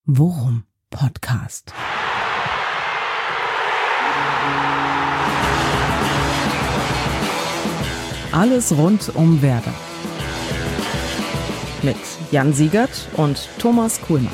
Worum Podcast. Alles rund um Werder. Mit Jan Siegert und Thomas Kuhlmann.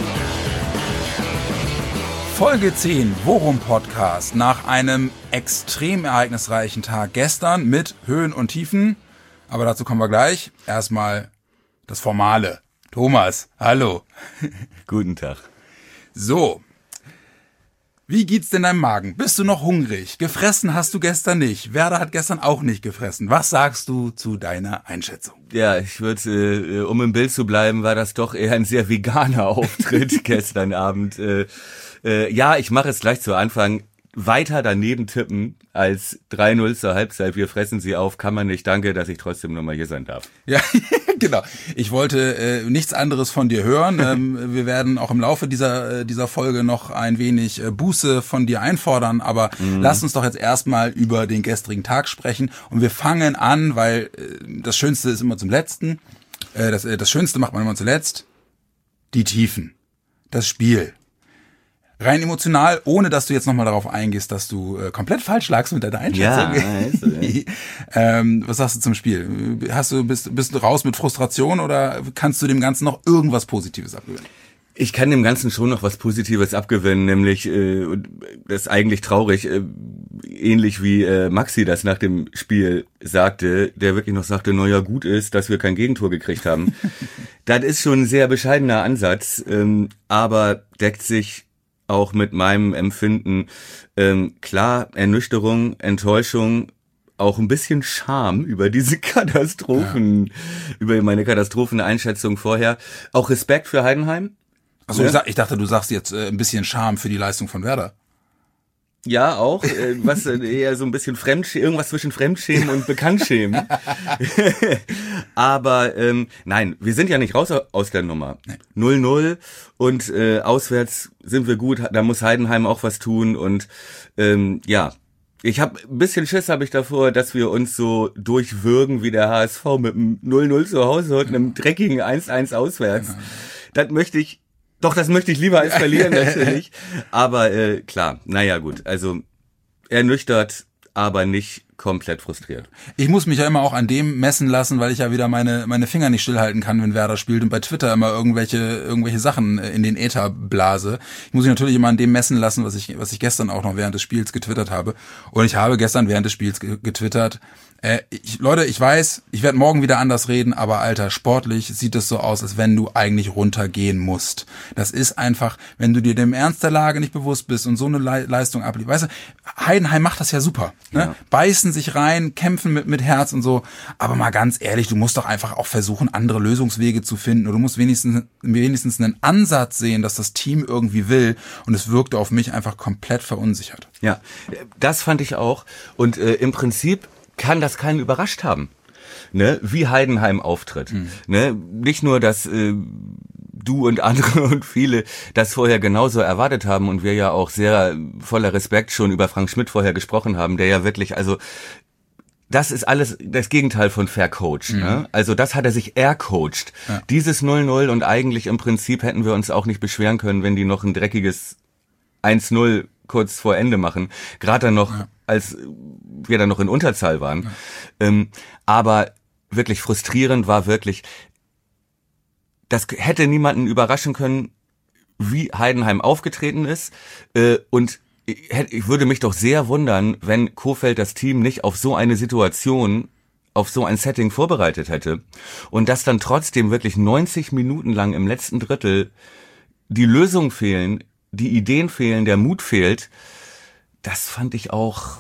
Folge 10, Worum Podcast. Nach einem extrem ereignisreichen Tag gestern mit Höhen und Tiefen. Aber dazu kommen wir gleich. Erstmal das Formale. Thomas, hallo. Guten Tag. So, wie geht's denn deinem Magen? Bist du noch hungrig? Gefressen hast du gestern nicht. Werder hat gestern auch nicht gefressen. Was sagst du zu deiner Einschätzung? Ja, ich würde, um im Bild zu bleiben, war das doch eher ein sehr veganer Auftritt gestern Abend. Ja, ich mache es gleich zu Anfang. Weiter daneben tippen als 3-0 zur Halbzeit. Wir fressen sie auf, kann man nicht. Danke, dass ich trotzdem nochmal hier sein darf. Ja, genau. Ich wollte nichts anderes von dir hören. Wir werden auch im Laufe dieser Folge noch ein wenig Buße von dir einfordern, aber lass uns doch jetzt erstmal über den gestrigen Tag sprechen. Und wir fangen an, weil das Schönste ist immer zum Letzten. Das Schönste macht man immer zuletzt. Die Tiefen. Das Spiel. Rein emotional, ohne dass du jetzt nochmal darauf eingehst, dass du komplett falsch lagst mit deiner Einschätzung. Ja, was sagst du zum Spiel? Bist du raus mit Frustration oder kannst du dem Ganzen noch irgendwas Positives abgewinnen? Ich kann dem Ganzen schon noch was Positives abgewinnen, nämlich, das ist eigentlich traurig, ähnlich wie Maxi das nach dem Spiel sagte, der wirklich noch sagte, naja, gut ist, dass wir kein Gegentor gekriegt haben. Das ist schon ein sehr bescheidener Ansatz, aber deckt sich auch mit meinem Empfinden. Klar, Ernüchterung, Enttäuschung, auch ein bisschen Scham über diese Katastrophen, über meine Katastropheneinschätzung vorher. Auch Respekt für Heidenheim. Also ich dachte, du sagst jetzt ein bisschen Scham für die Leistung von Werder. Ja, auch, was eher so ein bisschen irgendwas zwischen Fremdschämen und Bekanntschämen. Aber nein, wir sind ja nicht raus aus der Nummer. 0-0 und auswärts sind wir gut, da muss Heidenheim auch was tun und ja, ich habe ein bisschen Schiss habe ich davor, dass wir uns so durchwürgen wie der HSV mit einem 0-0 zu Hause und einem dreckigen 1-1 auswärts. Das möchte ich lieber als verlieren, natürlich. Aber klar, naja gut, also ernüchtert, aber nicht komplett frustriert. Ich muss mich ja immer auch an dem messen lassen, weil ich ja wieder meine Finger nicht stillhalten kann, wenn Werder spielt und bei Twitter immer irgendwelche Sachen in den Äther blase. Ich muss mich natürlich immer an dem messen lassen, was ich gestern auch noch während des Spiels getwittert habe. Und ich habe gestern während des Spiels getwittert, Leute, ich weiß, ich werde morgen wieder anders reden, aber Alter, sportlich sieht es so aus, als wenn du eigentlich runtergehen musst. Das ist einfach, wenn du dir dem Ernst der Lage nicht bewusst bist und so eine Leistung ablieferst. Weißt du, Heidenheim macht das ja super. Ne? Ja. Beißen sich rein, kämpfen mit Herz und so. Aber mal ganz ehrlich, du musst doch einfach auch versuchen, andere Lösungswege zu finden. Oder du musst wenigstens einen Ansatz sehen, dass das Team irgendwie will. Und es wirkte auf mich einfach komplett verunsichert. Ja, das fand ich auch. Und im Prinzip kann das keinen überrascht haben, ne? Wie Heidenheim auftritt. Ne? Nicht nur, dass du und andere und viele das vorher genauso erwartet haben und wir ja auch sehr voller Respekt schon über Frank Schmidt vorher gesprochen haben, der ja wirklich, also das ist alles das Gegenteil von vercoacht. Ne? Also das hat er sich ercoacht. Ja. Dieses 0-0 und eigentlich im Prinzip hätten wir uns auch nicht beschweren können, wenn die noch ein dreckiges 1-0 kurz vor Ende machen. Gerade dann noch, als wir dann noch in Unterzahl waren. Ja. Aber wirklich frustrierend war wirklich, das hätte niemanden überraschen können, wie Heidenheim aufgetreten ist. Und ich würde mich doch sehr wundern, wenn Kohfeldt das Team nicht auf so eine Situation, auf so ein Setting vorbereitet hätte. Und dass dann trotzdem wirklich 90 Minuten lang im letzten Drittel die Lösungen fehlen, die Ideen fehlen, der Mut fehlt, das fand ich auch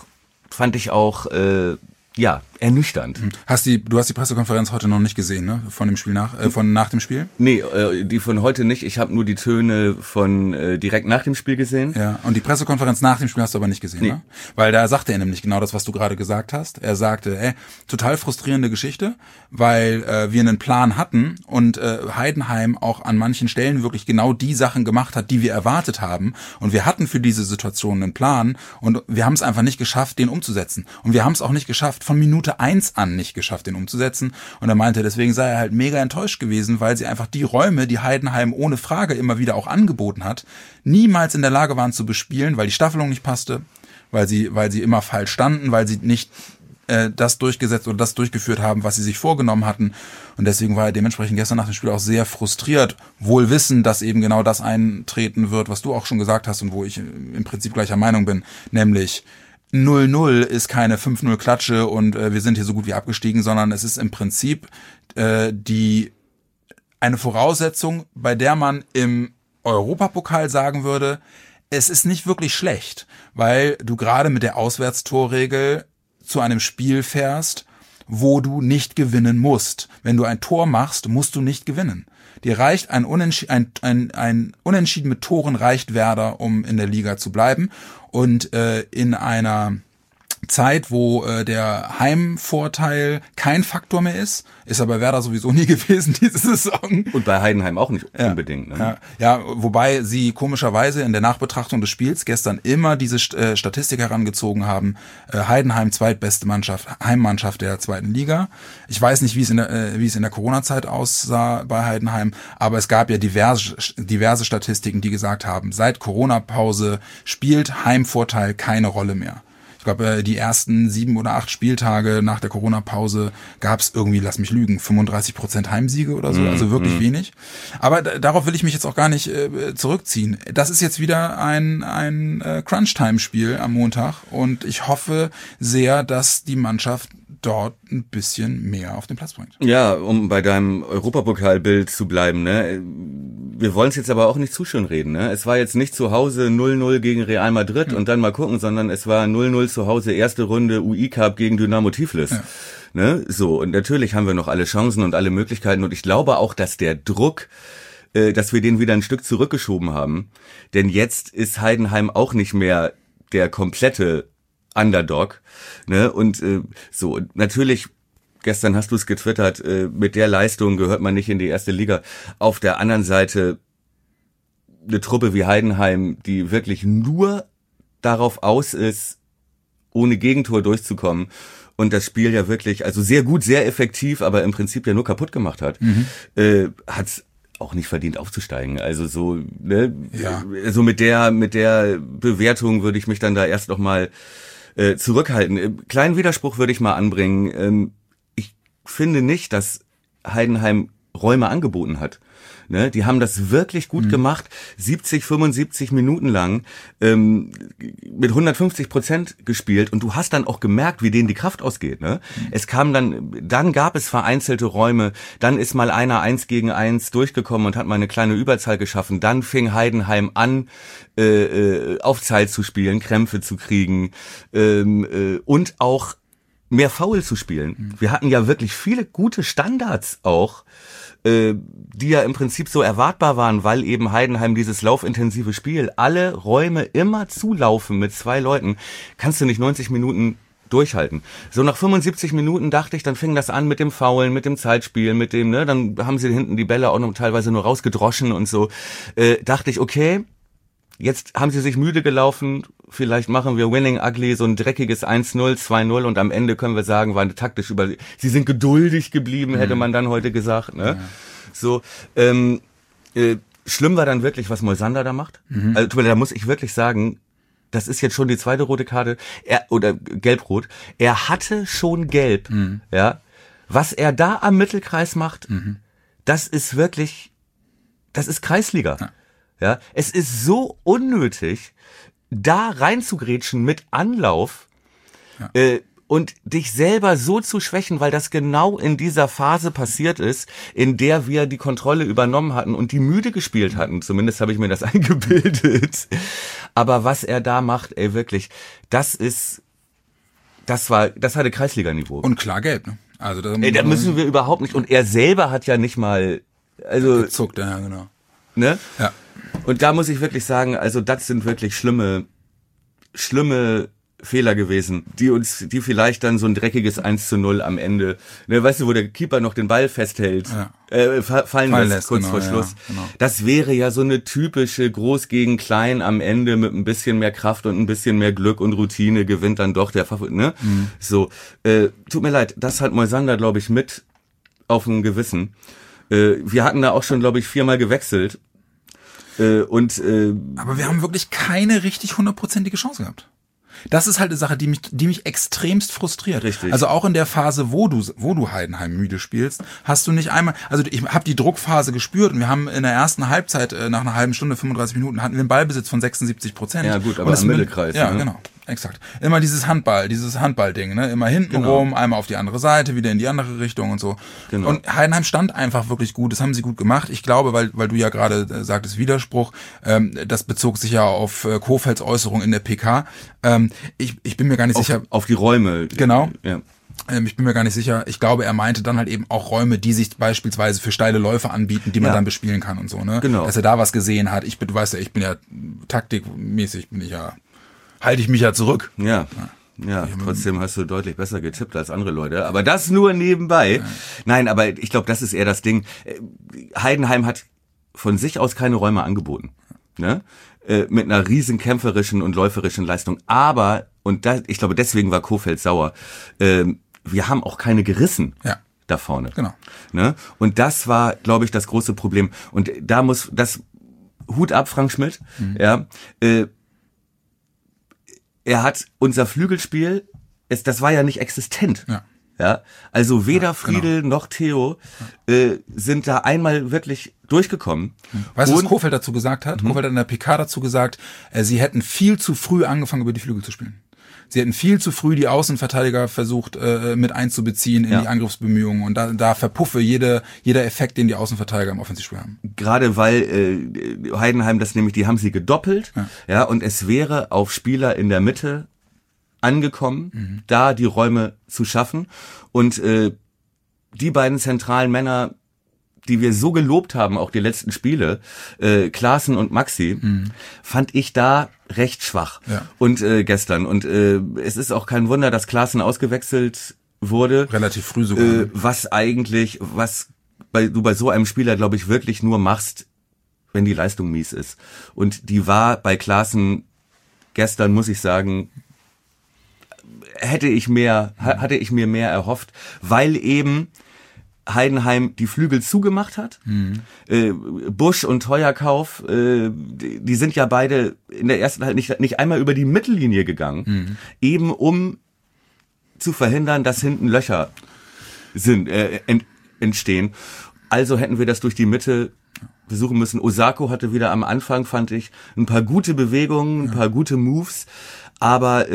ernüchternd. Du hast die Pressekonferenz heute noch nicht gesehen, ne? Von dem Spiel nach dem Spiel? Nee, die von heute nicht. Ich habe nur die Töne von direkt nach dem Spiel gesehen. Ja, und die Pressekonferenz nach dem Spiel hast du aber nicht gesehen, ne? Weil da sagte er nämlich genau das, was du gerade gesagt hast. Er sagte, total frustrierende Geschichte, weil wir einen Plan hatten und Heidenheim auch an manchen Stellen wirklich genau die Sachen gemacht hat, die wir erwartet haben. Und wir hatten für diese Situation einen Plan und wir haben es einfach nicht geschafft, den umzusetzen. Und wir haben es auch nicht geschafft, von Minute 1 an nicht geschafft, den umzusetzen. Und er meinte, deswegen sei er halt mega enttäuscht gewesen, weil sie einfach die Räume, die Heidenheim ohne Frage immer wieder auch angeboten hat, niemals in der Lage waren zu bespielen, weil die Staffelung nicht passte, weil sie immer falsch standen, weil sie nicht das durchgesetzt oder das durchgeführt haben, was sie sich vorgenommen hatten. Und deswegen war er dementsprechend gestern nach dem Spiel auch sehr frustriert, wohl wissend, dass eben genau das eintreten wird, was du auch schon gesagt hast und wo ich im Prinzip gleicher Meinung bin, nämlich 0-0 ist keine 5-0 Klatsche und wir sind hier so gut wie abgestiegen, sondern es ist im Prinzip eine Voraussetzung, bei der man im Europapokal sagen würde, es ist nicht wirklich schlecht, weil du gerade mit der Auswärtstorregel zu einem Spiel fährst, wo du nicht gewinnen musst. Wenn du ein Tor machst, musst du nicht gewinnen. Dir reicht ein Unentschieden mit Toren reicht Werder, um in der Liga zu bleiben. Und in einer Zeit, wo der Heimvorteil kein Faktor mehr ist er bei Werder sowieso nie gewesen diese Saison. Und bei Heidenheim auch nicht unbedingt. Ne? Ja, wobei sie komischerweise in der Nachbetrachtung des Spiels gestern immer diese Statistik herangezogen haben. Heidenheim zweitbeste Heimmannschaft der zweiten Liga. Ich weiß nicht, wie es in der Corona-Zeit aussah bei Heidenheim, aber es gab ja diverse Statistiken, die gesagt haben, seit Corona-Pause spielt Heimvorteil keine Rolle mehr. Ich glaube, die ersten 7 oder 8 Spieltage nach der Corona-Pause gab es irgendwie, lass mich lügen, 35% Heimsiege oder so, also wirklich wenig. Aber darauf will ich mich jetzt auch gar nicht zurückziehen. Das ist jetzt wieder ein Crunch-Time-Spiel am Montag und ich hoffe sehr, dass die Mannschaft dort ein bisschen mehr auf den Platz bringt. Ja, um bei deinem Europapokalbild zu bleiben, ne? Wir wollen es jetzt aber auch nicht zu schön reden, ne? Es war jetzt nicht zu Hause 0-0 gegen Real Madrid und dann mal gucken, sondern es war 0-0 zu Hause, erste Runde UI-Cup gegen Dynamo Tiflis. Ja. Ne? So, und natürlich haben wir noch alle Chancen und alle Möglichkeiten und ich glaube auch, dass der Druck, dass wir den wieder ein Stück zurückgeschoben haben, denn jetzt ist Heidenheim auch nicht mehr der komplette Underdog, ne? Und so, natürlich, gestern hast du es getwittert, mit der Leistung gehört man nicht in die erste Liga. Auf der anderen Seite eine Truppe wie Heidenheim, die wirklich nur darauf aus ist, ohne Gegentor durchzukommen und das Spiel ja wirklich, also sehr gut, sehr effektiv, aber im Prinzip ja nur kaputt gemacht hat, hat's auch nicht verdient aufzusteigen. Also so, ne? Ja. So mit der Bewertung würde ich mich dann da erst noch mal zurückhalten. Kleinen Widerspruch würde ich mal anbringen. Ich finde nicht, dass Heidenheim Räume angeboten hat. Ne? Die haben das wirklich gut gemacht, 70, 75 Minuten lang mit 150% gespielt und du hast dann auch gemerkt, wie denen die Kraft ausgeht. Ne? Es kam dann gab es vereinzelte Räume, dann ist mal einer 1 gegen 1 durchgekommen und hat mal eine kleine Überzahl geschaffen, dann fing Heidenheim an, auf Zeit zu spielen, Krämpfe zu kriegen und auch mehr Foul zu spielen. Wir hatten ja wirklich viele gute Standards auch, die ja im Prinzip so erwartbar waren, weil eben Heidenheim dieses laufintensive Spiel, alle Räume immer zulaufen mit 2 Leuten, kannst du nicht 90 Minuten durchhalten. So nach 75 Minuten dachte ich, dann fing das an mit dem Foulen, mit dem Zeitspiel, mit dem, ne, dann haben sie hinten die Bälle auch noch teilweise nur rausgedroschen und so. Dachte ich, okay, jetzt haben sie sich müde gelaufen, vielleicht machen wir Winning Ugly, so ein dreckiges 1-0, 2-0 und am Ende können wir sagen, war eine taktisch sie sind geduldig geblieben, hätte man dann heute gesagt, ne? Ja. So, schlimm war dann wirklich, was Moisander da macht. Also, da muss ich wirklich sagen, das ist jetzt schon die zweite rote Karte, oder gelb-rot. Er hatte schon gelb, ja. Was er da am Mittelkreis macht, das ist wirklich, das ist Kreisliga. Ja. Ja, es ist so unnötig, da reinzugrätschen mit Anlauf und dich selber so zu schwächen, weil das genau in dieser Phase passiert ist, in der wir die Kontrolle übernommen hatten und die müde gespielt hatten. Zumindest habe ich mir das eingebildet. Aber was er da macht, ey, wirklich, das hatte Kreisliganiveau. Und klar gelb, ne? Also da müssen wir überhaupt nicht. Und er selber hat ja nicht mal, also gezuckt, ja, genau. Ne? Ja. Und da muss ich wirklich sagen, also das sind wirklich schlimme Fehler gewesen, die vielleicht dann so ein dreckiges 1:0 am Ende, ne, weißt du, wo der Keeper noch den Ball festhält, fallen lässt, kurz vor Schluss. Ja, genau. Das wäre ja so eine typische Groß gegen Klein am Ende mit ein bisschen mehr Kraft und ein bisschen mehr Glück und Routine gewinnt dann doch der Favorit, ne? So, tut mir leid, das hat Moisander, glaube ich, mit auf dem Gewissen. Wir hatten da auch schon, glaube ich, 4-mal gewechselt. Aber wir haben wirklich keine richtig 100%ige Chance gehabt. Das ist halt eine Sache, die mich extremst frustriert. Richtig. Also auch in der Phase, wo du Heidenheim müde spielst, hast du nicht einmal, also ich habe die Druckphase gespürt und wir haben in der ersten Halbzeit nach einer halben Stunde, 35 Minuten, hatten wir einen Ballbesitz von 76%. Ja gut, aber im Mittelkreis. Ja, ne? Genau. Exakt. Immer dieses Handballding, ne? Immer hinten rum, einmal auf die andere Seite, wieder in die andere Richtung und so. Genau. Und Heidenheim stand einfach wirklich gut. Das haben sie gut gemacht. Ich glaube, weil du ja gerade sagtest Widerspruch, das bezog sich ja auf Kofelds Äußerung in der PK. Ich bin mir gar nicht sicher. Auf die Räume. Genau. Ja. Ich bin mir gar nicht sicher. Ich glaube, er meinte dann halt eben auch Räume, die sich beispielsweise für steile Läufe anbieten, die man dann bespielen kann und so, ne? Genau. Dass er da was gesehen hat. Du weißt ja, ich bin ja taktikmäßig, halte ich mich ja zurück. Ja, trotzdem hast du deutlich besser getippt als andere Leute. Aber das nur nebenbei. Nein, aber ich glaube, das ist eher das Ding. Heidenheim hat von sich aus keine Räume angeboten. Ne? Mit einer riesen kämpferischen und läuferischen Leistung. Aber, ich glaube, deswegen war Kofeld sauer, wir haben auch keine gerissen. Ja. Da vorne. Genau. Ne? Und das war, glaube ich, das große Problem. Und da muss das Hut ab, Frank Schmidt. Ja. Er hat unser Flügelspiel, das war ja nicht existent. Ja. Also weder Friedel noch Theo sind da einmal wirklich durchgekommen. Weißt du, was Kofeld dazu gesagt hat? Kofeld hat in der PK dazu gesagt, sie hätten viel zu früh angefangen, über die Flügel zu spielen. Sie hätten viel zu früh die Außenverteidiger versucht mit einzubeziehen in die Angriffsbemühungen und da verpuffe jeder Effekt, den die Außenverteidiger im Offensivspiel haben. Gerade weil Heidenheim die haben sie gedoppelt, und es wäre auf Spieler in der Mitte angekommen, da die Räume zu schaffen und die beiden zentralen Männer, die wir so gelobt haben, auch die letzten Spiele, Klaassen und Maxi, fand ich da recht schwach. Ja. Und gestern. Und es ist auch kein Wunder, dass Klaassen ausgewechselt wurde. Relativ früh sogar. Was du bei so einem Spieler, glaube ich, wirklich nur machst, wenn die Leistung mies ist. Und die war bei Klaassen gestern, muss ich sagen, hatte ich mir mehr erhofft, weil eben Heidenheim die Flügel zugemacht hat. Busch und Teuerkauf, die sind ja beide in der ersten Halbzeit nicht einmal über die Mittellinie gegangen, eben um zu verhindern, dass hinten Löcher entstehen. Also hätten wir das durch die Mitte versuchen müssen. Osako hatte wieder am Anfang, fand ich, ein paar gute Bewegungen, ein paar gute Moves, aber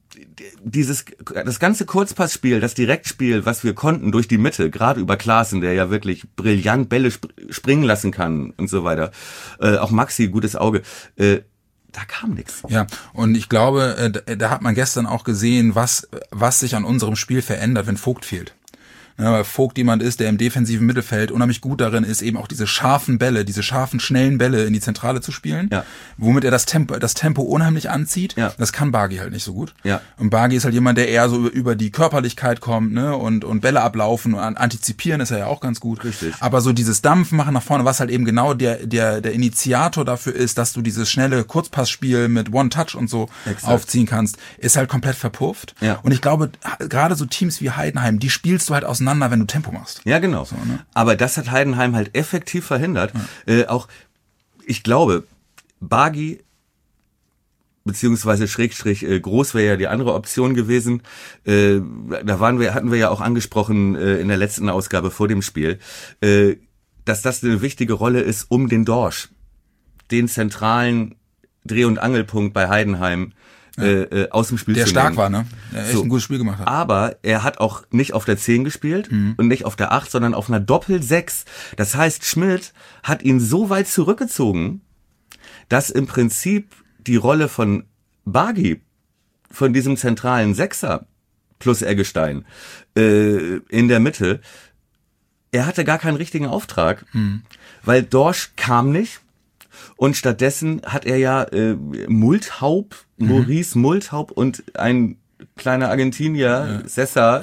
das ganze Kurzpassspiel, das Direktspiel, was wir konnten durch die Mitte, gerade über Klaassen, der ja wirklich brillant Bälle springen lassen kann und so weiter, auch Maxi, gutes Auge, da kam nichts. Ja, und ich glaube, da hat man gestern auch gesehen, was sich an unserem Spiel verändert, wenn Vogt fehlt. Ja, weil Vogt jemand ist, der im defensiven Mittelfeld unheimlich gut darin ist, eben auch diese scharfen Bälle, diese scharfen, schnellen Bälle in die Zentrale zu spielen, womit er das Tempo unheimlich anzieht. Ja. Das kann Bargi halt nicht so gut. Ja. Und Bargi ist halt jemand, der eher so über die Körperlichkeit kommt, ne, und Bälle ablaufen und antizipieren ist er ja auch ganz gut. Richtig. Aber so dieses Dampfen machen nach vorne, was halt eben genau der Initiator dafür ist, dass du dieses schnelle Kurzpassspiel mit One-Touch und so aufziehen kannst, ist halt komplett verpufft. Ja. Und ich glaube, gerade so Teams wie Heidenheim, die spielst du halt auseinander, wenn du Tempo machst. Ja, genau. So, ne? Aber das hat Heidenheim halt effektiv verhindert. Ja. Auch, ich glaube, Bargi beziehungsweise Schrägstrich Groß wäre ja die andere Option gewesen. Hatten wir ja auch angesprochen in der letzten Ausgabe vor dem Spiel, dass das eine wichtige Rolle ist, um den Dorsch, den zentralen Dreh- und Angelpunkt bei Heidenheim, aus dem Spiel zu nehmen. Der stark war, ne? Der echt ein gutes Spiel gemacht hat. Aber er hat auch nicht auf der 10 gespielt und nicht auf der 8, sondern auf einer Doppel-6. Das heißt, Schmidt hat ihn so weit zurückgezogen, dass im Prinzip die Rolle von Bargi, von diesem zentralen Sechser plus Eggestein in der Mitte, er hatte gar keinen richtigen Auftrag, weil Dorsch kam nicht. Und stattdessen hat er ja Maurice Multhaup und ein kleiner Argentinier, Sessa,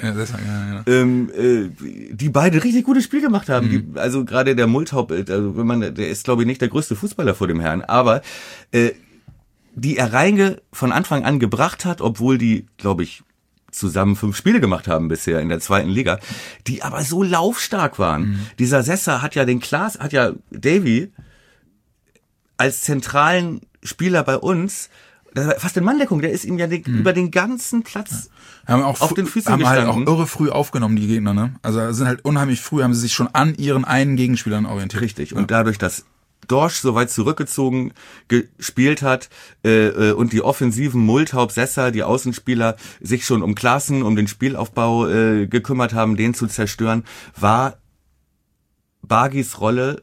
die beide richtig gutes Spiel gemacht haben. Also gerade der Multhaup, also der ist glaube ich nicht der größte Fußballer vor dem Herrn, aber die er Reinge von Anfang an gebracht hat, obwohl die, glaube ich, zusammen 5 Spiele gemacht haben bisher in der 2. Liga, die aber so laufstark waren. Dieser Sessa hat ja Davy als zentralen Spieler bei uns, fast in Manndeckung, der ist ihm ja über den ganzen Platz auf den Füßen gestanden. Haben halt auch irre früh aufgenommen, die Gegner, ne? Also sind halt unheimlich früh, haben sie sich schon an ihren einen Gegenspielern orientiert. Richtig, und dadurch, dass Dorsch so weit zurückgezogen gespielt hat und die offensiven Multhaup, Sessa, die Außenspieler sich schon um Klaassen, um den Spielaufbau gekümmert haben, den zu zerstören, war Bargis Rolle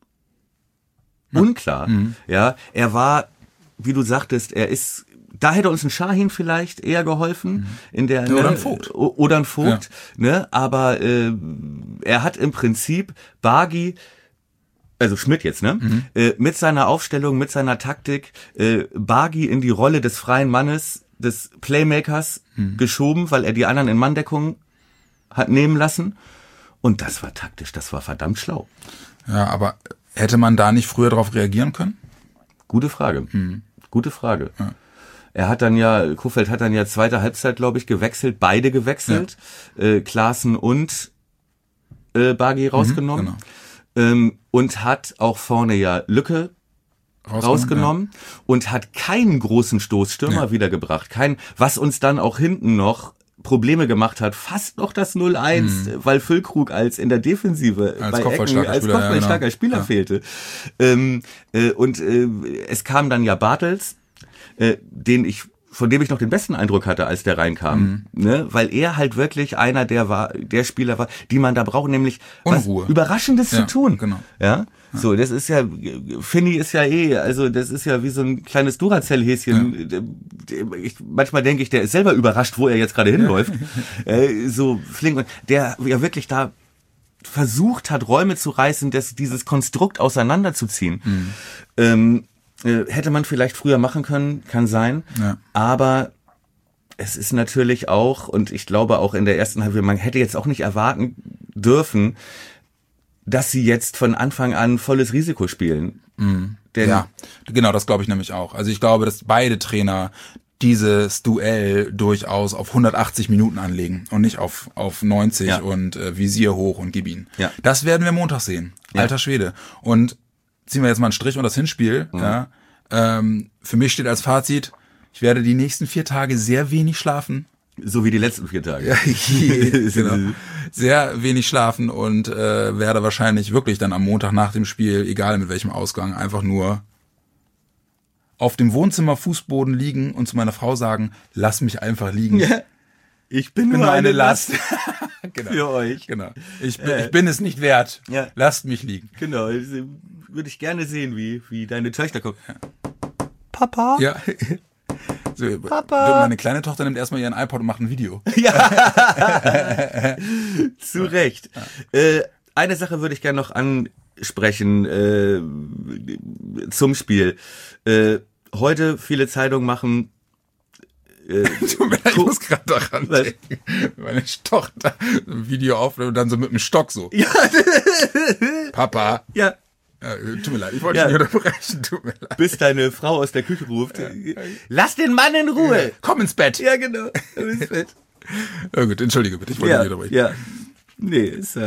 unklar. Ja, er war, wie du sagtest, da hätte uns ein Schahin vielleicht eher geholfen oder ein Vogt, ne? Aber er hat im Prinzip Bargi, also Schmidt jetzt, ne? Mit seiner Aufstellung, mit seiner Taktik, Bargi in die Rolle des freien Mannes, des Playmakers geschoben, weil er die anderen in Manndeckung hat nehmen lassen. Und das war taktisch, das war verdammt schlau. Ja, aber hätte man da nicht früher darauf reagieren können? Gute Frage. Gute Frage. Ja. Kohfeldt hat dann ja zweite Halbzeit, glaube ich, gewechselt, beide gewechselt. Ja. Klaassen und Bargi rausgenommen. Genau. Und hat auch vorne ja Lücke rausgenommen und hat keinen großen Stoßstürmer wiedergebracht. Was uns dann auch hinten noch Probleme gemacht hat, fast noch das 0-1, weil Füllkrug als in der Defensive als kopfballstarker Spieler fehlte. Und es kam dann ja Bartels, von dem ich noch den besten Eindruck hatte, als der reinkam, ne? Weil er halt wirklich einer der Spieler war, die man da braucht, nämlich was Überraschendes zu tun. Genau. Ja. So, das ist ja, Finny ist ja also das ist ja wie so ein kleines Duracell-Häschen. Ja. Manchmal denke ich, der ist selber überrascht, wo er jetzt gerade hinläuft. So flink, der ja wirklich da versucht hat, Räume zu reißen, dieses Konstrukt auseinanderzuziehen. Hätte man vielleicht früher machen können, kann sein. Ja. Aber es ist natürlich auch, und ich glaube auch in der ersten Halbzeit, man hätte jetzt auch nicht erwarten dürfen, dass sie jetzt von Anfang an volles Risiko spielen. Ja, genau, das glaube ich nämlich auch. Also ich glaube, dass beide Trainer dieses Duell durchaus auf 180 Minuten anlegen und nicht auf 90 und Visier hoch und gib ihn. Ja. Das werden wir Montag sehen. Alter Schwede. Und ziehen wir jetzt mal einen Strich unter das Hinspiel. Ja. Für mich steht als Fazit, ich werde die nächsten 4 Tage sehr wenig schlafen. So wie die letzten 4 Tage. Genau. Sehr wenig schlafen und werde wahrscheinlich wirklich dann am Montag nach dem Spiel, egal mit welchem Ausgang, einfach nur auf dem Wohnzimmerfußboden liegen und zu meiner Frau sagen, lass mich einfach liegen. Ja. Ich bin nur eine Last. Genau. Für euch. Genau. Ich bin es nicht wert. Ja. Lasst mich liegen. Genau. Würde ich gerne sehen, wie deine Töchter gucken. Papa? Ja. So, Papa. Meine kleine Tochter nimmt erstmal ihren iPod und macht ein Video. Ja. Zu Recht. Eine Sache würde ich gerne noch ansprechen zum Spiel. Heute viele Zeitungen machen ich muss gerade daran denken. Meine Tochter ein Video aufnimmt und dann so mit dem Stock so. Ja. Papa. Ja. Tut mir leid, ich wollte dich nicht unterbrechen, tut mir leid. Bis deine Frau aus der Küche ruft. Ja. Lass den Mann in Ruhe. Ja. Komm ins Bett. Ja, genau. Komm ins Bett. Ja gut, entschuldige bitte, ich wollte nicht unterbrechen. Ja. Nee, ist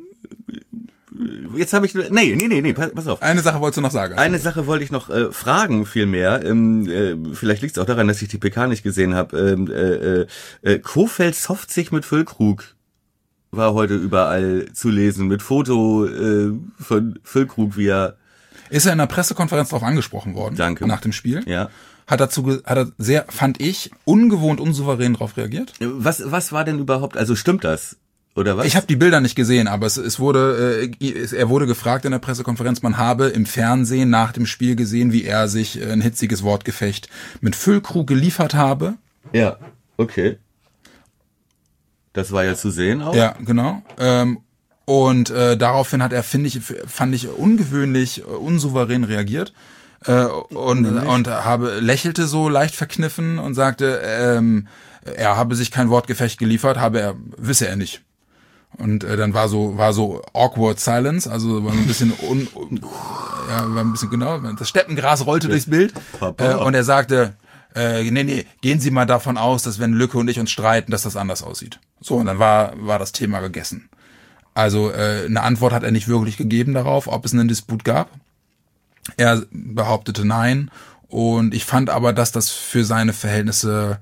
jetzt habe ich nee, pass auf. Eine Sache wolltest du noch sagen. Eine Sache wollte ich noch fragen vielmehr. Vielleicht liegt es auch daran, dass ich die PK nicht gesehen habe. Kohfeldt sofft sich mit Füllkrug. War heute überall zu lesen mit Foto von Füllkrug, wie er... Ist er in der Pressekonferenz darauf angesprochen worden? Danke. Nach dem Spiel? Ja. Hat er sehr, fand ich, ungewohnt unsouverän darauf reagiert? Was war denn überhaupt, also stimmt das? Oder was? Ich habe die Bilder nicht gesehen, aber er wurde gefragt in der Pressekonferenz, man habe im Fernsehen nach dem Spiel gesehen, wie er sich ein hitziges Wortgefecht mit Füllkrug geliefert habe. Ja, okay. Das war ja zu sehen auch. Ja, genau. Und daraufhin hat er, fand ich ungewöhnlich unsouverän reagiert und lächelte so leicht verkniffen und sagte, er habe sich kein Wortgefecht geliefert, wisse er nicht. Und dann war so awkward silence, also war ein bisschen war ein bisschen genau, das Steppengras rollte durchs Bild und er sagte, nee, gehen Sie mal davon aus, dass wenn Lücke und ich uns streiten, dass das anders aussieht. So, und dann war das Thema gegessen. Also eine Antwort hat er nicht wirklich gegeben darauf, ob es einen Disput gab. Er behauptete nein und ich fand aber, dass das für seine Verhältnisse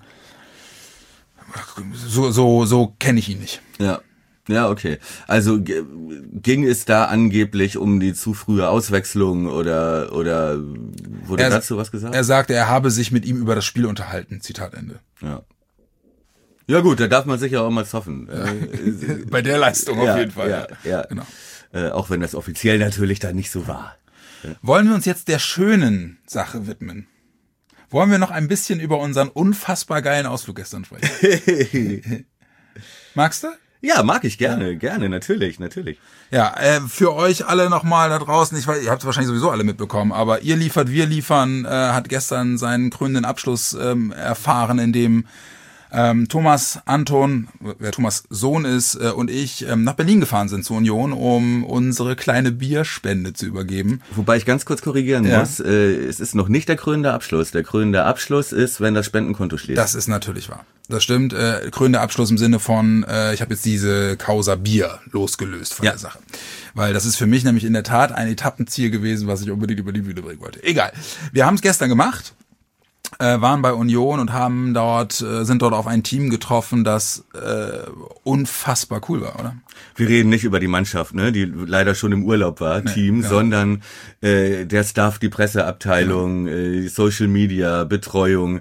so kenne ich ihn nicht. Ja, okay. Also ging es da angeblich um die zu frühe Auswechslung oder wurde dazu was gesagt? Er sagte, er habe sich mit ihm über das Spiel unterhalten. Zitat Ende. Ja. Ja gut, da darf man sich ja auch mal zoffen. Bei der Leistung auf jeden Fall. Ja. Genau. Auch wenn das offiziell natürlich da nicht so war. Wollen wir uns jetzt der schönen Sache widmen? Wollen wir noch ein bisschen über unseren unfassbar geilen Ausflug gestern sprechen? Magst du? Ja, mag ich gerne, natürlich. Ja, für euch alle nochmal da draußen, ich weiß, ihr habt es wahrscheinlich sowieso alle mitbekommen, aber ihr liefert, wir liefern, hat gestern seinen krönenden Abschluss erfahren, in dem Thomas Anton, wer Thomas Sohn ist, und ich nach Berlin gefahren sind zur Union, um unsere kleine Bierspende zu übergeben. Wobei ich ganz kurz korrigieren muss, es ist noch nicht der krönende Abschluss. Der krönende Abschluss ist, wenn das Spendenkonto schließt. Das ist natürlich wahr. Das stimmt. Krönender Abschluss im Sinne von, ich habe jetzt diese Causa Bier losgelöst von der Sache. Weil das ist für mich nämlich in der Tat ein Etappenziel gewesen, was ich unbedingt über die Bühne bringen wollte. Egal. Wir haben es gestern gemacht. Waren bei Union und sind dort auf ein Team getroffen, das unfassbar cool war, oder? Wir reden nicht über die Mannschaft, ne, die leider schon im Urlaub war, sondern der Staff, die Presseabteilung, Social Media, Betreuung,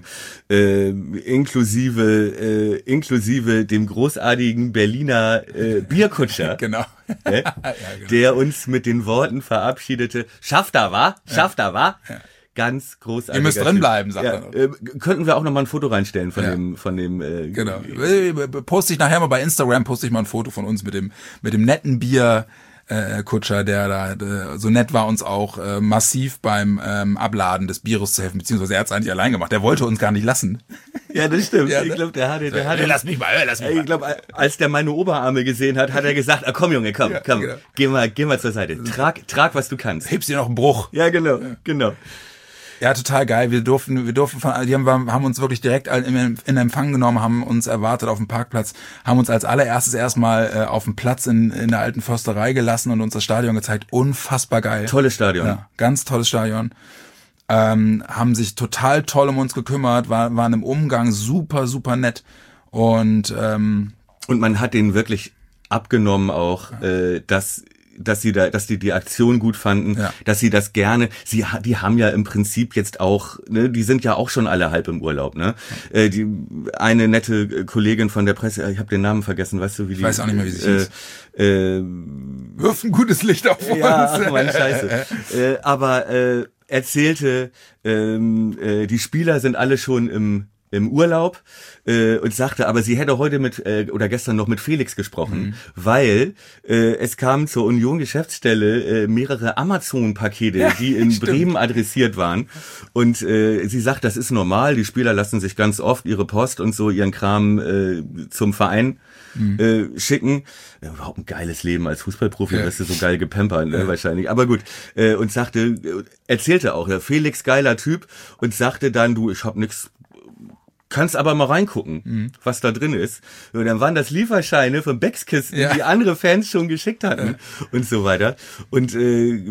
inklusive dem großartigen Berliner Bierkutscher. Genau. Der uns mit den Worten verabschiedete, schafft er, wa? Ja. Ganz großartig. Ihr müsst drin bleiben, sagt er. Könnten wir auch noch mal ein Foto reinstellen von dem genau. Poste ich nachher mal bei Instagram, mal ein Foto von uns mit dem netten Bier Kutscher, der da so nett war, uns auch massiv beim Abladen des Bieres zu helfen, beziehungsweise er hat es eigentlich allein gemacht. Der wollte uns gar nicht lassen. Ja, das stimmt. Ja, ich glaube, der hatte. Lass mich mal. Ich glaube, als der meine Oberarme gesehen hat, hat er gesagt, komm Junge, komm, genau. Geh mal zur Seite. Trag, was du kannst. Hebst dir noch einen Bruch. Ja, genau. Ja, total geil. Wir durften haben uns wirklich direkt in Empfang genommen, haben uns erwartet auf dem Parkplatz, haben uns als allererstes erstmal auf dem Platz in der alten Försterei gelassen und uns das Stadion gezeigt. Unfassbar geil. Tolles Stadion. Ja, ganz tolles Stadion. Haben sich total toll um uns gekümmert, waren im Umgang super, super nett und man hat denen wirklich abgenommen auch, dass sie die Aktion gut fanden, dass sie das gerne, die haben ja im Prinzip jetzt auch, ne, die sind ja auch schon alle halb im Urlaub, ne? Die eine nette Kollegin von der Presse, ich habe den Namen vergessen, weißt du, wie die? Ich weiß auch nicht mehr, wie sie hieß. Wirf ein gutes Licht auf uns. Ja, ach, meine Scheiße. Aber erzählte, die Spieler sind alle schon im Urlaub und sagte, aber sie hätte heute oder gestern noch mit Felix gesprochen, weil es kamen zur Union Geschäftsstelle mehrere Amazon-Pakete, die in Bremen adressiert waren und sie sagt, das ist normal, die Spieler lassen sich ganz oft ihre Post und so ihren Kram zum Verein schicken. Ja, überhaupt ein geiles Leben als Fußballprofi, wirst du so geil gepampert, ne, wahrscheinlich. Aber gut, und erzählte auch, der Felix geiler Typ und sagte dann, du, ich hab nix, kannst aber mal reingucken, was da drin ist. Und dann waren das Lieferscheine von Beckskisten, die andere Fans schon geschickt hatten und so weiter. Und sie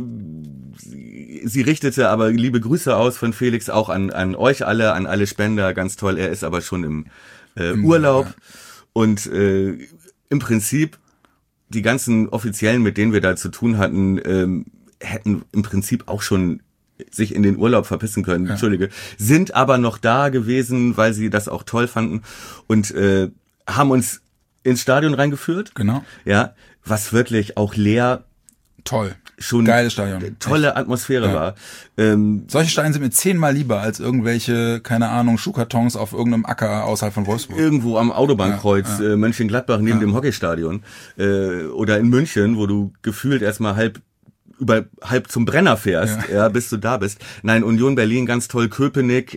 richtete aber liebe Grüße aus von Felix auch an euch alle, an alle Spender, ganz toll. Er ist aber schon im Urlaub. Und im Prinzip die ganzen Offiziellen, mit denen wir da zu tun hatten, hätten im Prinzip auch schon sich in den Urlaub verpissen können, Entschuldige, sind aber noch da gewesen, weil sie das auch toll fanden und haben uns ins Stadion reingeführt. Genau. Ja, was wirklich auch leer toll. schon geiles Stadion. Tolle Atmosphäre war. Solche Stadien sind mir 10-mal lieber als irgendwelche, keine Ahnung, Schuhkartons auf irgendeinem Acker außerhalb von Wolfsburg. Irgendwo am Autobahnkreuz, Mönchengladbach neben dem Hockeystadion. Oder in München, wo du gefühlt erstmal halb zum Brenner fährst, bis du da bist. Nein, Union Berlin, ganz toll, Köpenick,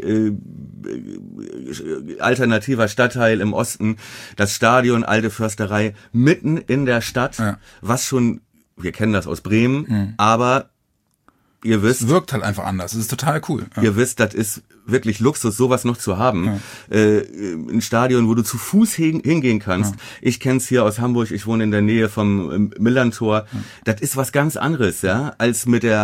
alternativer Stadtteil im Osten, das Stadion, alte Försterei, mitten in der Stadt, was schon, wir kennen das aus Bremen, aber ihr wisst... Es wirkt halt einfach anders, es ist total cool. Ja. Ihr wisst, das ist wirklich Luxus, sowas noch zu haben. Ein Stadion, wo du zu Fuß hingehen kannst. Ja. Ich kenn's hier aus Hamburg, ich wohne in der Nähe vom Millantor. Ja. Das ist was ganz anderes, ja, als mit dem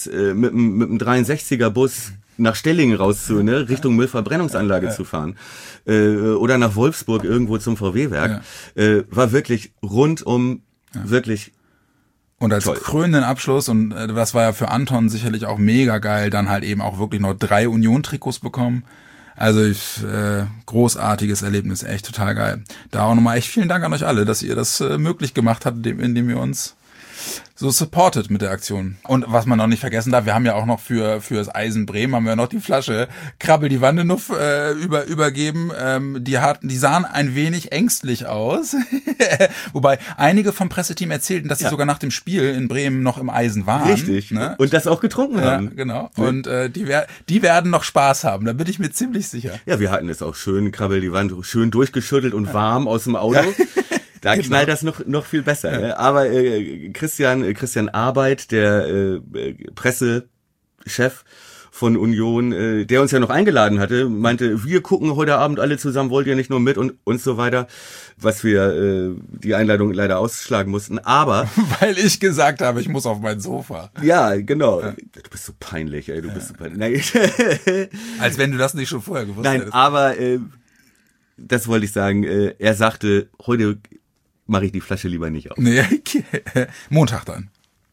63er Bus nach Stellingen Richtung Müllverbrennungsanlage zu fahren. Oder nach Wolfsburg irgendwo zum VW-Werk. Ja. War wirklich rundum wirklich und als toll. Krönenden Abschluss, und das war ja für Anton sicherlich auch mega geil, dann halt eben auch wirklich noch 3 Union-Trikots bekommen. Also großartiges Erlebnis, echt total geil. Da auch nochmal echt vielen Dank an euch alle, dass ihr das möglich gemacht habt, indem ihr uns so supportet mit der Aktion. Und was man noch nicht vergessen darf, wir haben ja auch noch für das Eisen Bremen haben wir noch die Flasche Krabbel die Wandenuff übergeben. Die sahen ein wenig ängstlich aus. Wobei einige vom Presseteam erzählten, dass sie sogar nach dem Spiel in Bremen noch im Eisen waren. Richtig. Ne? Und das auch getrunken haben. Ja, genau. Und die werden noch Spaß haben, da bin ich mir ziemlich sicher. Ja, wir hatten es auch schön, Krabbel die Wand, schön durchgeschüttelt und warm aus dem Auto. Ja. Da knallt das noch viel besser. Ja. Ne? Aber Christian Arbeit, der Pressechef von Union, der uns ja noch eingeladen hatte, meinte, wir gucken heute Abend alle zusammen, wollt ihr nicht nur mit und so weiter, was wir die Einladung leider ausschlagen mussten. Aber weil ich gesagt habe, ich muss auf mein Sofa. Ja, genau. Ja. Du bist so peinlich, ey. Du bist so peinlich. Als wenn du das nicht schon vorher gewusst hättest. Nein, aber das wollte ich sagen. Er sagte, heute mache ich die Flasche lieber nicht auf. Nee, Montag dann.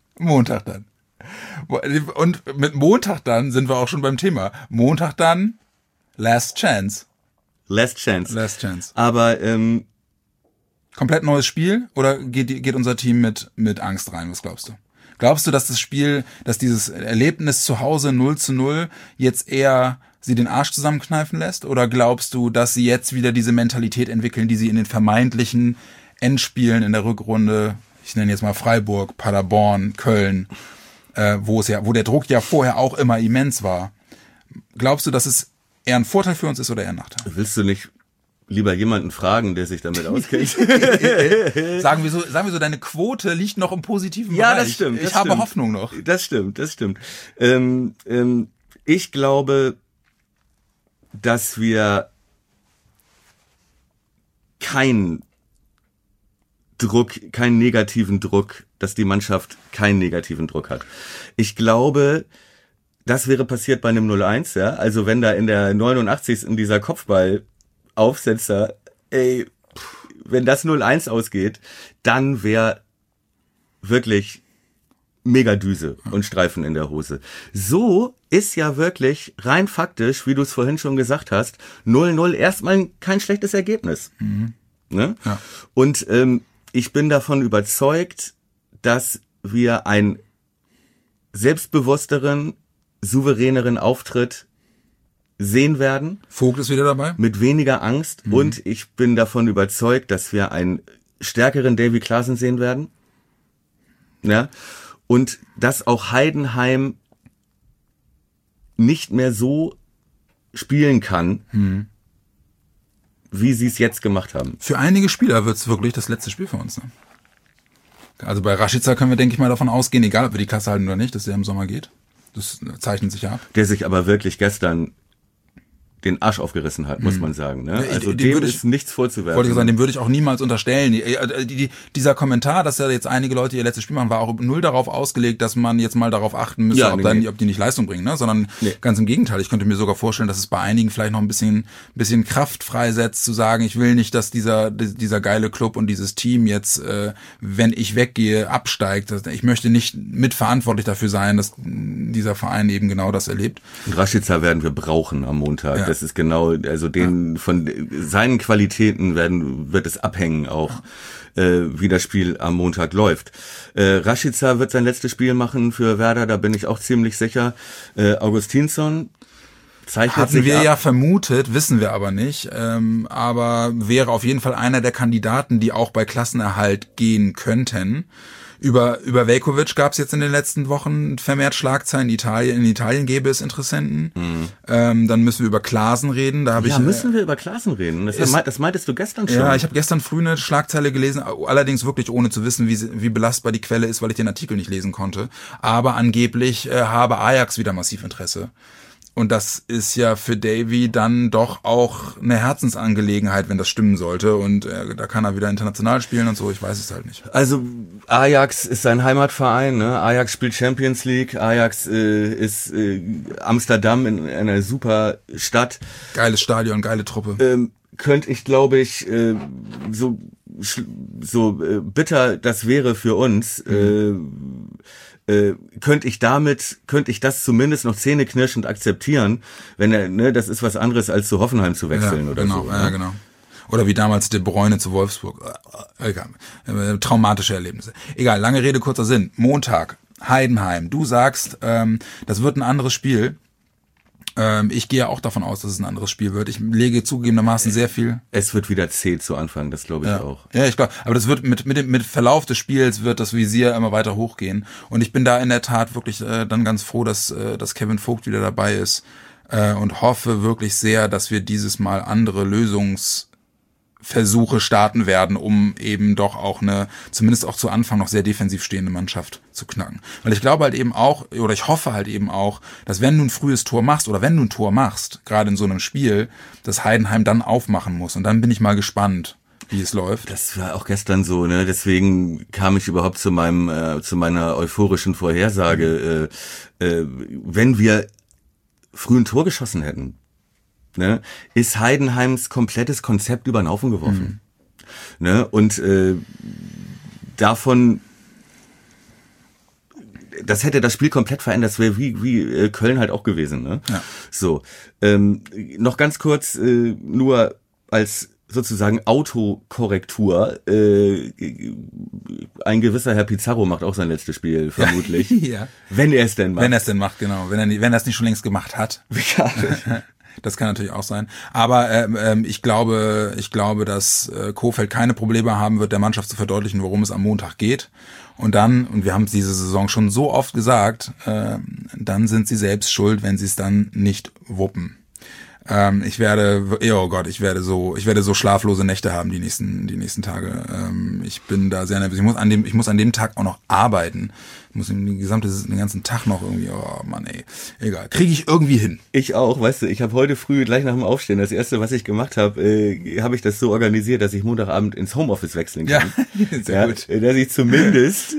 Und mit Montag dann sind wir auch schon beim Thema. Montag dann, Last Chance. Aber komplett neues Spiel oder geht unser Team mit Angst rein? Was glaubst du? Glaubst du, dass das Spiel, dass dieses Erlebnis zu Hause 0:0 jetzt eher sie den Arsch zusammenkneifen lässt? Oder glaubst du, dass sie jetzt wieder diese Mentalität entwickeln, die sie in den vermeintlichen Endspielen in der Rückrunde, ich nenne jetzt mal Freiburg, Paderborn, Köln, wo der Druck ja vorher auch immer immens war. Glaubst du, dass es eher ein Vorteil für uns ist oder eher ein Nachteil? Willst du nicht lieber jemanden fragen, der sich damit auskennt? Sagen wir so, deine Quote liegt noch im positiven Bereich. Ja, das stimmt. Ich habe Hoffnung noch. Das stimmt. Ich glaube, dass wir keinen negativen Druck, dass die Mannschaft keinen negativen Druck hat. Ich glaube, das wäre passiert bei einem 0:1, ja. Also wenn da in der 89. in dieser Kopfballaufsetzer, wenn das 0:1 ausgeht, dann wäre wirklich mega Düse und Streifen in der Hose. So ist ja wirklich rein faktisch, wie du es vorhin schon gesagt hast, 0:0 erstmal kein schlechtes Ergebnis. Mhm. Ne? Ja. Und ich bin davon überzeugt, dass wir einen selbstbewussteren, souveräneren Auftritt sehen werden. Vogt ist wieder dabei. Mit weniger Angst. Mhm. Und ich bin davon überzeugt, dass wir einen stärkeren Davy Klaassen sehen werden. Ja. Und dass auch Heidenheim nicht mehr so spielen kann, wie sie es jetzt gemacht haben. Für einige Spieler wird es wirklich das letzte Spiel für uns. Ne? Also bei Rashica können wir, denke ich mal, davon ausgehen, egal ob wir die Klasse halten oder nicht, dass der im Sommer geht. Das zeichnet sich ja ab. Der sich aber wirklich gestern den Arsch aufgerissen hat, muss man sagen. Ne? Also dem ist nichts vorzuwerfen. Wollte ich sagen, dem würde ich auch niemals unterstellen. Dieser Kommentar, dass ja jetzt einige Leute ihr letztes Spiel machen, war auch null darauf ausgelegt, dass man jetzt mal darauf achten müsse, ob die nicht Leistung bringen, ne? Sondern ganz im Gegenteil. Ich könnte mir sogar vorstellen, dass es bei einigen vielleicht noch ein bisschen Kraft freisetzt, zu sagen, ich will nicht, dass dieser geile Club und dieses Team jetzt, wenn ich weggehe, absteigt. Ich möchte nicht mitverantwortlich dafür sein, dass dieser Verein eben genau das erlebt. Und Rashica werden wir brauchen am Montag. Ja. das ist genau, also von seinen Qualitäten wird es abhängen auch, wie das Spiel am Montag läuft. Rashica wird sein letztes Spiel machen für Werder, da bin ich auch ziemlich sicher. Augustinsson zeichnet sich Hatten wir ab. ja vermutet, wissen wir aber nicht, aber wäre auf jeden Fall einer der Kandidaten, die auch bei Klassenerhalt gehen könnten. Über Veljković gab es jetzt in den letzten Wochen vermehrt Schlagzeilen. In Italien gäbe es Interessenten. Dann müssen wir über Klaasen reden. Müssen wir über Klaasen reden? Das meintest du gestern schon. Ja, ich habe gestern früh eine Schlagzeile gelesen, allerdings wirklich ohne zu wissen, wie belastbar die Quelle ist, weil ich den Artikel nicht lesen konnte. Aber angeblich habe Ajax wieder massiv Interesse. Und das ist ja für Davy dann doch auch eine Herzensangelegenheit, wenn das stimmen sollte. Und da kann er wieder international spielen und so, ich weiß es halt nicht. Also Ajax ist sein Heimatverein, ne? Ajax spielt Champions League, Ajax ist Amsterdam in einer super Stadt. Geiles Stadion, geile Truppe. Könnte ich, glaube ich, so bitter das wäre für uns, könnte ich das zumindest noch zähneknirschend akzeptieren, wenn das ist was anderes als zu Hoffenheim zu wechseln oder genau, so. Ja, genau. Oder wie damals De Bruyne zu Wolfsburg. Egal. Traumatische Erlebnisse. Egal, lange Rede, kurzer Sinn. Montag, Heidenheim. Du sagst, das wird ein anderes Spiel. Ich gehe auch davon aus, dass es ein anderes Spiel wird. Ich lege zugegebenermaßen sehr viel. Es wird wieder zäh zu Anfang, das glaube ich auch. Ja, ich glaube, aber das wird mit Verlauf des Spiels wird das Visier immer weiter hochgehen. Und ich bin da in der Tat wirklich dann ganz froh, dass Kevin Vogt wieder dabei ist und hoffe wirklich sehr, dass wir dieses Mal andere Lösungsversuche starten werden, um eben doch auch zumindest auch zu Anfang noch sehr defensiv stehende Mannschaft zu knacken. Weil ich glaube halt eben auch, oder ich hoffe halt eben auch, dass wenn du ein frühes Tor machst, oder wenn du ein Tor machst, gerade in so einem Spiel, dass Heidenheim dann aufmachen muss. Und dann bin ich mal gespannt, wie es läuft. Das war auch gestern so, ne? Deswegen kam ich überhaupt zu meiner euphorischen Vorhersage, wenn wir früh ein Tor geschossen hätten, ne, ist Heidenheims komplettes Konzept über den Haufen geworfen. Ne? Und davon, das hätte das Spiel komplett verändert. Das wäre wie Köln halt auch gewesen. Ne? Ja. So, noch ganz kurz, nur als sozusagen Autokorrektur. Ein gewisser Herr Pizarro macht auch sein letztes Spiel, vermutlich. Ja. Wenn er es denn macht. Wenn er es denn macht, genau. Wenn er es nicht schon längst gemacht hat. Ja. Das kann natürlich auch sein. Aber ich glaube, dass Kohfeldt keine Probleme haben wird, der Mannschaft zu verdeutlichen, worum es am Montag geht. Und wir haben es diese Saison schon so oft gesagt, dann sind sie selbst schuld, wenn sie es dann nicht wuppen. Ich werde so schlaflose Nächte haben die nächsten Tage. Ich bin da sehr nervös. Ich muss an dem Tag auch noch arbeiten. Ich muss den ganzen Tag noch irgendwie, oh Mann, ey. Egal. Kriege ich irgendwie hin. Ich auch, weißt du, ich habe heute früh gleich nach dem Aufstehen, das erste, was ich gemacht habe, habe ich das so organisiert, dass ich Montagabend ins Homeoffice wechseln kann. Ja, sehr gut. Dass ich zumindest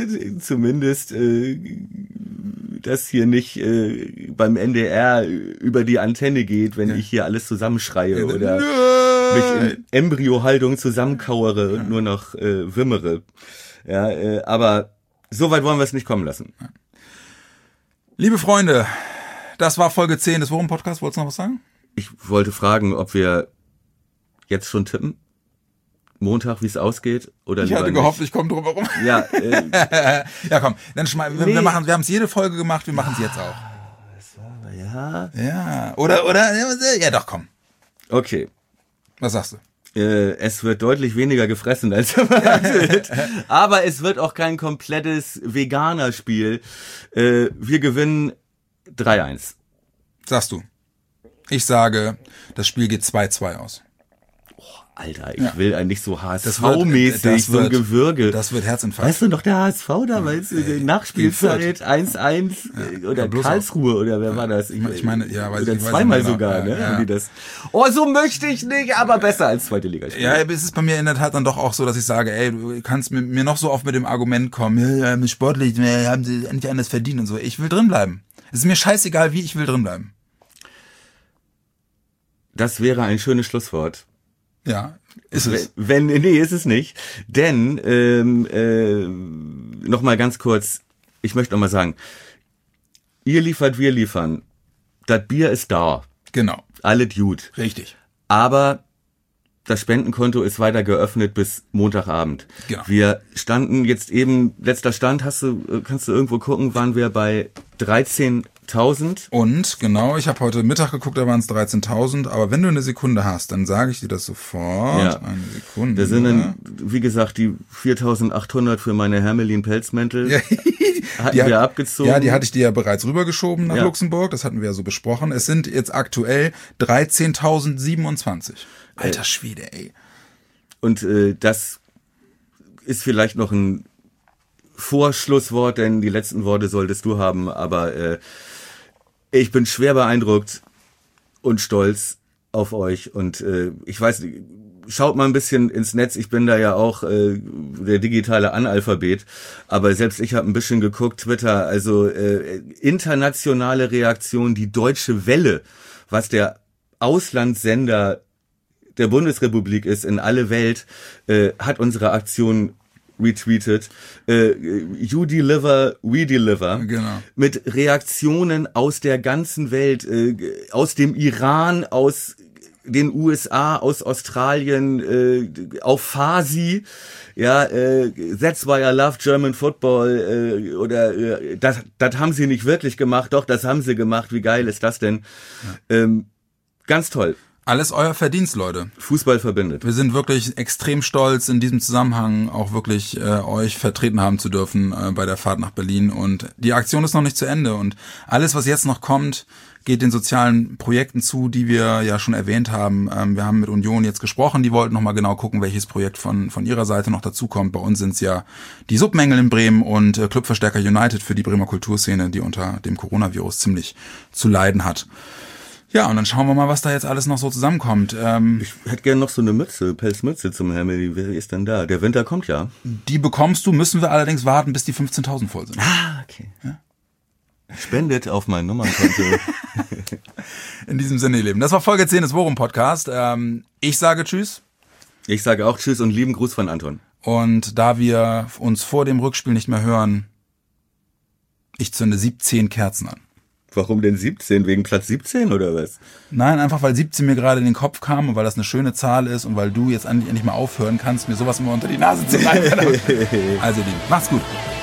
das hier nicht beim NDR über die Antenne geht, wenn ich hier alles zusammenschreie oder mich in Embryohaltung zusammenkauere und nur noch wimmere. Ja, aber so weit wollen wir es nicht kommen lassen. Liebe Freunde, das war Folge 10 des Worum-Podcasts. Wolltest du noch was sagen? Ich wollte fragen, ob wir jetzt schon tippen? Montag, wie es ausgeht? Oder ich hatte gehofft, ich komme drum herum. Ja, ja, komm. Dann wir haben es jede Folge gemacht, wir machen es jetzt auch. Ja. Ja. Oder, ja doch, komm. Okay. Was sagst du? Es wird deutlich weniger gefressen als erwartet. Aber es wird auch kein komplettes Veganer-Spiel. Wir gewinnen 3-1. Sagst du. Ich sage, das Spiel geht 2-2 aus. Alter, ich will eigentlich so HSV-mäßig, so ein Gewürge. Das wird Herzinfarkt. Weißt du noch, der HSV damals, Nachspielzeit 1-1 oder Karlsruhe oder wer war das? Ich meine, ja, weiß oder ich. Zweimal genau. sogar, ne? Ja. Die das. Oh, so möchte ich nicht, aber besser als zweite Liga spielen. Ja, es ist bei mir in der Tat dann doch auch so, dass ich sage, ey, du kannst mir noch so oft mit dem Argument kommen, ja, sportlich, haben sie endlich anders verdient und so. Ich will drinbleiben. Es ist mir scheißegal, wie, ich will drinbleiben. Das wäre ein schönes Schlusswort. Ja, ist es. Nee, ist es nicht. Denn, noch mal ganz kurz, ich möchte noch mal sagen, ihr liefert, wir liefern. Das Bier ist da. Genau. Alle Dude. Richtig. Aber das Spendenkonto ist weiter geöffnet bis Montagabend. Genau. Wir standen jetzt eben, letzter Stand, kannst du irgendwo gucken, waren wir bei 13.000. Und genau, ich habe heute Mittag geguckt, da waren es 13.000. Aber wenn du eine Sekunde hast, dann sage ich dir das sofort. Ja. Eine Sekunde. Da sind dann, wie gesagt, die 4.800 für meine Hermelin-Pelzmäntel. Ja, hatten wir abgezogen. Ja, die hatte ich dir ja bereits rübergeschoben nach Ja. Luxemburg. Das hatten wir ja so besprochen. Es sind jetzt aktuell 13.027. Alter Schwede, ey. Und das ist vielleicht noch ein Vorschlusswort, denn die letzten Worte solltest du haben. Aber ich bin schwer beeindruckt und stolz auf euch. Und ich weiß, schaut mal ein bisschen ins Netz. Ich bin da ja auch der digitale Analphabet. Aber selbst ich habe ein bisschen geguckt, Twitter. Also internationale Reaktion, die Deutsche Welle, was der Auslandssender der Bundesrepublik ist, in alle Welt, hat unsere Aktion retweetet. You deliver, we deliver. Genau. Mit Reaktionen aus der ganzen Welt, aus dem Iran, aus den USA, aus Australien, auf Farsi, ja, that's why I love German football, oder das haben sie nicht wirklich gemacht, doch, das haben sie gemacht, wie geil ist das denn? Ja. Ganz toll. Alles euer Verdienst, Leute. Fußball verbindet. Wir sind wirklich extrem stolz, in diesem Zusammenhang auch wirklich euch vertreten haben zu dürfen bei der Fahrt nach Berlin. Und die Aktion ist noch nicht zu Ende. Und alles, was jetzt noch kommt, geht den sozialen Projekten zu, die wir ja schon erwähnt haben. Wir haben mit Union jetzt gesprochen. Die wollten nochmal genau gucken, welches Projekt von ihrer Seite noch dazukommt. Bei uns sind es ja die Submängel in Bremen und Clubverstärker United für die Bremer Kulturszene, die unter dem Coronavirus ziemlich zu leiden hat. Ja, und dann schauen wir mal, was da jetzt alles noch so zusammenkommt. Ich hätte gerne noch so eine Mütze, Pelzmütze zum Hermel. Wer ist denn da? Der Winter kommt ja. Die bekommst du, müssen wir allerdings warten, bis die 15.000 voll sind. Ah, okay. Ja? Spendet auf mein Nummernkonto. In diesem Sinne, ihr Lieben. Das war Folge 10 des Worum Podcast. Ich sage Tschüss. Ich sage auch Tschüss und lieben Gruß von Anton. Und da wir uns vor dem Rückspiel nicht mehr hören, ich zünde 17 Kerzen an. Warum denn 17? Wegen Platz 17 oder was? Nein, einfach weil 17 mir gerade in den Kopf kam und weil das eine schöne Zahl ist und weil du jetzt endlich mal aufhören kannst, mir sowas immer unter die Nase zu reiben. Also, Lieben, macht's gut.